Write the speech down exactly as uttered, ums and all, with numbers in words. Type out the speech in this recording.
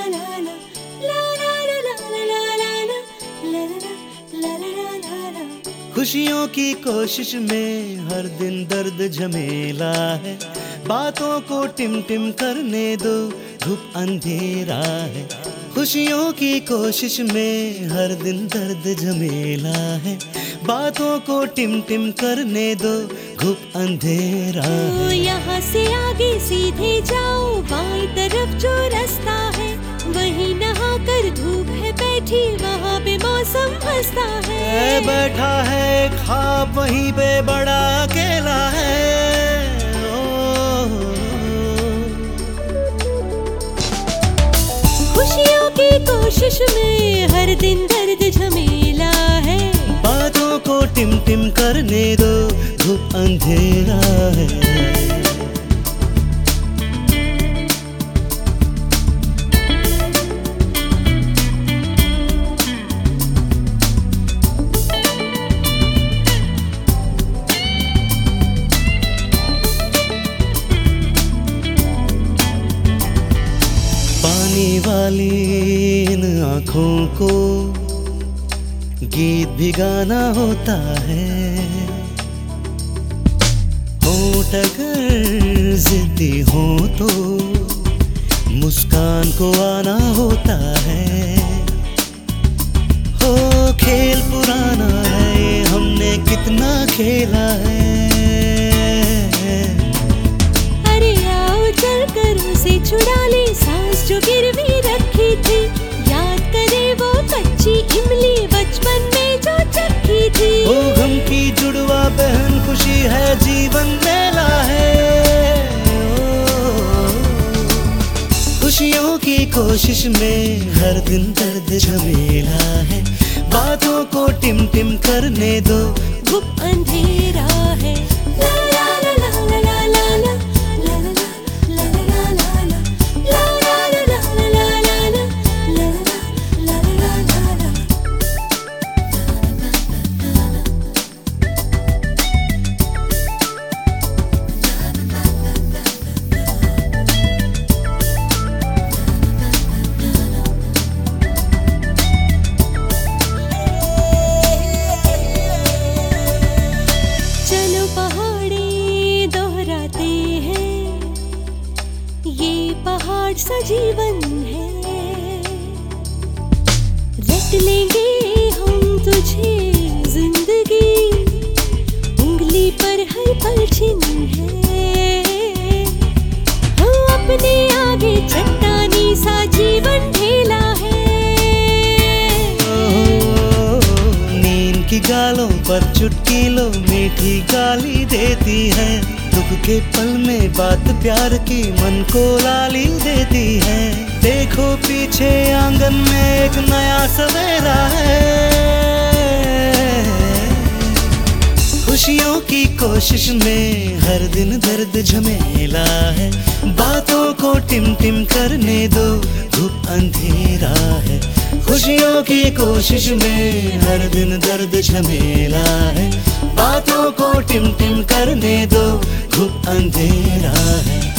खुशियों की कोशिश में हर दिन दर्द झमेला है, बातों को टिम टिम करने दो, धूप अंधेरा है। खुशियों की कोशिश में हर दिन दर्द झमेला है, बातों को टिम टिम करने दो, धूप अंधेरा है। यहाँ से आगे सीधे जाओ, बाईं तरफ जो रास्ता है वहीं नहा कर धूप है बैठी, वहाँ पे मौसम हंसता है। बैठा है ख्वाब वहीं पे बड़ा अकेला है। खुशियों की कोशिश में हर दिन दर्द झमेला है, बातों को टिम टिम करने दो, धूप अंधेरा है। पानी वाली इन आँखों को गीत भी गाना होता है, होंठ अगर जिद्दी हो तो मुस्कान को आना होता है। हो खेल पुराना है, हमने कितना खेला है। अरे आओ चल कर उसे छुड़ा ले, सांस जो गिरवी रखी थी, याद करे वो कच्ची इमली बचपन में जो चखी थी। ओ गम की जुड़वा बहन खुशी है, जीवन मेला है। खुशियों की कोशिश में हर दिन दर्द झमेला है, बातों को टिम टिम करने दो, धूप अंधेरा है। ला ला ला ला ला ला ला पहाड़ सा जीवन है, रट लेंगे हम तुझे जिंदगी, उंगली पर हर पल चिन्ह है। हम अपने आगे चट्टानी सा जीवन ढेला है। नींद की गालों पर चुटकी लो, मीठी गाली देती है, दुख के पल में बात प्यार की मन को लाली देती है। देखो पीछे आंगन में एक नया सवेरा है। खुशियों की कोशिश में हर दिन दर्द झमेला है, बातों को टिम टिम करने दो, धूप अंधेरा है। खुशियों की कोशिश में हर दिन दर्द झमेला है, बातों को टिम टिम करने दो, धूप अंधेरा है।